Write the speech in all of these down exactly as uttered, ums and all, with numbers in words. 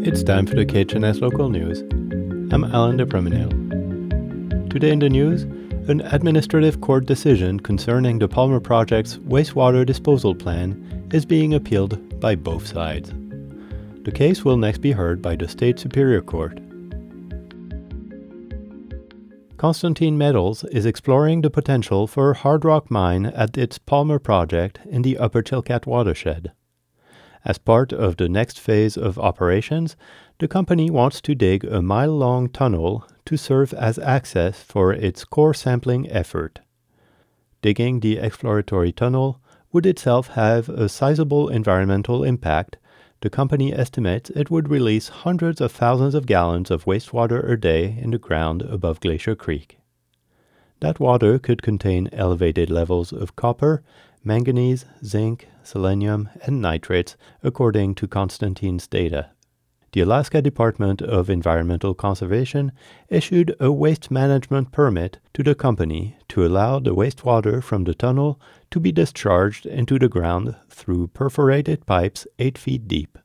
It's time for the K H N S Local News. I'm Alan de Promenel. Today in the news, an administrative court decision concerning the Palmer Project's wastewater disposal plan is being appealed by both sides. The case will next be heard by the State Superior Court. Constantine Metals is exploring the potential for a hard rock mine at its Palmer project in the Upper Chilkat watershed. As part of the next phase of operations, the company wants to dig a mile-long tunnel to serve as access for its core sampling effort. Digging the exploratory tunnel would itself have a sizable environmental impact. The company estimates it would release hundreds of thousands of gallons of wastewater a day in the ground above Glacier Creek. That water could contain elevated levels of copper, manganese, zinc, selenium, and nitrates, according to Constantine's data. The Alaska Department of Environmental Conservation issued a waste management permit to the company to allow the wastewater from the tunnel to be discharged into the ground through perforated pipes eight feet deep.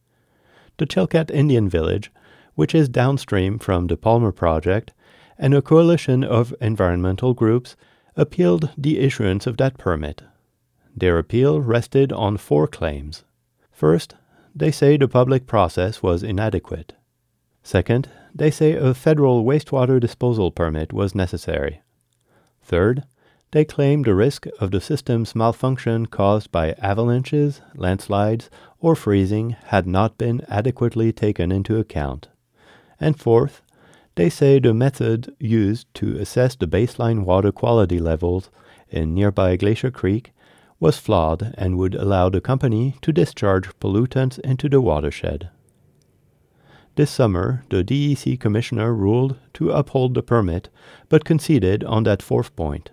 The Chilkat Indian Village, which is downstream from the Palmer Project, and a coalition of environmental groups appealed the issuance of that permit. Their appeal rested on four claims. First, they say the public process was inadequate. Second, they say a federal wastewater disposal permit was necessary. Third, they claim the risk of the system's malfunction caused by avalanches, landslides, or freezing had not been adequately taken into account. And fourth, they say the method used to assess the baseline water quality levels in nearby Glacier Creek was flawed and would allow the company to discharge pollutants into the watershed. This summer, the D E C commissioner ruled to uphold the permit, but conceded on that fourth point.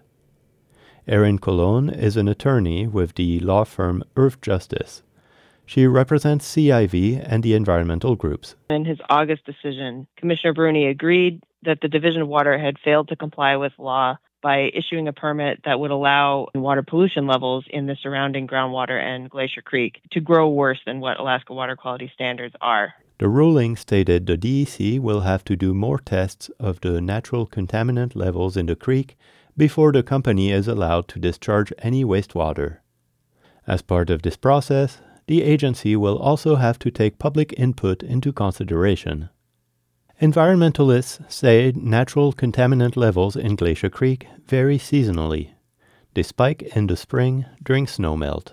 Erin Colon is an attorney with the law firm Earth Justice. She represents C I V and the environmental groups. In his August decision, Commissioner Bruni agreed that the Division of Water had failed to comply with law by issuing a permit that would allow water pollution levels in the surrounding groundwater and Glacier Creek to grow worse than what Alaska water quality standards are. The ruling stated the D E C will have to do more tests of the natural contaminant levels in the creek before the company is allowed to discharge any wastewater. As part of this process, the agency will also have to take public input into consideration. Environmentalists say natural contaminant levels in Glacier Creek vary seasonally. They spike in the spring during snowmelt.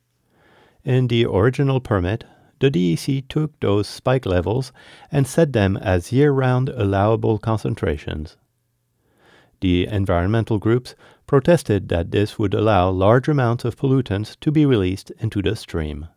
In the original permit, the D E C took those spike levels and set them as year-round allowable concentrations. The environmental groups protested that this would allow large amounts of pollutants to be released into the stream.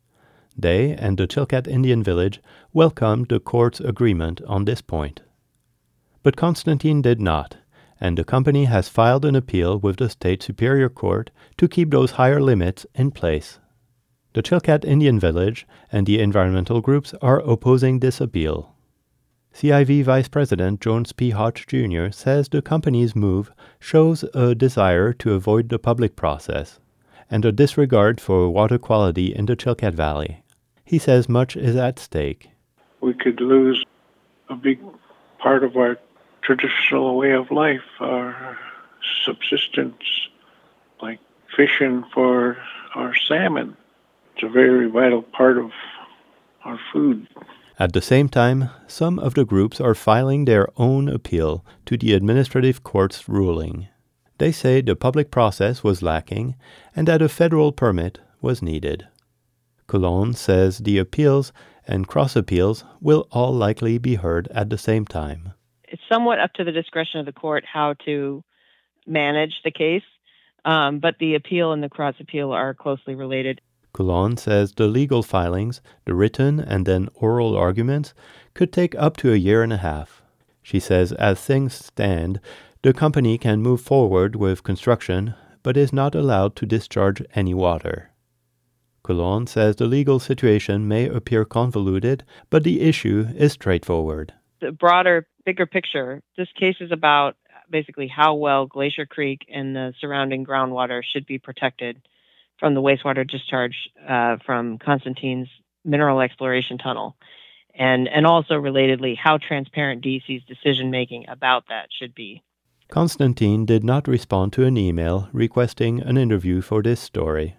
They and the Chilkat Indian Village welcomed the court's agreement on this point. But Constantine did not, and the company has filed an appeal with the State Superior Court to keep those higher limits in place. The Chilkat Indian Village and the environmental groups are opposing this appeal. C I V Vice President Jones P. Hodge Junior says the company's move shows a desire to avoid the public process and a disregard for water quality in the Chilkat Valley. He says much is at stake. We could lose a big part of our traditional way of life, our subsistence, like fishing for our salmon. It's a very vital part of our food. At the same time, some of the groups are filing their own appeal to the administrative court's ruling. They say the public process was lacking and that a federal permit was needed. Colon says the appeals and cross-appeals will all likely be heard at the same time. It's somewhat up to the discretion of the court how to manage the case, um, but the appeal and the cross-appeal are closely related. Colon says the legal filings, the written and then oral arguments, could take up to a year and a half. She says as things stand, the company can move forward with construction, but is not allowed to discharge any water. Colon says the legal situation may appear convoluted, but the issue is straightforward. The broader, bigger picture, this case is about basically how well Glacier Creek and the surrounding groundwater should be protected from the wastewater discharge uh, from Constantine's mineral exploration tunnel. and, and also relatedly, how transparent D C's decision-making about that should be. Constantine did not respond to an email requesting an interview for this story.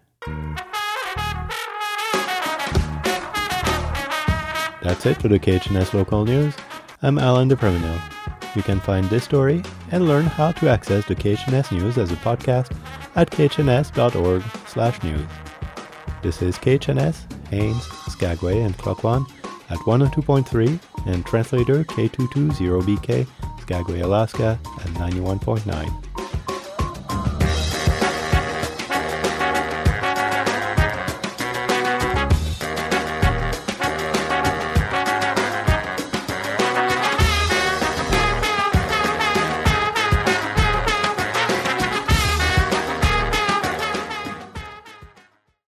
That's it for the K H N S Local News. I'm Alan DePerminil. You can find this story and learn how to access the K H N S News as a podcast at k h n s dot org slash news. This is K H N S, Haines, Skagway, and Klukwan at one oh two point three and translator K two two zero B K, Skagway, Alaska at ninety-one point nine.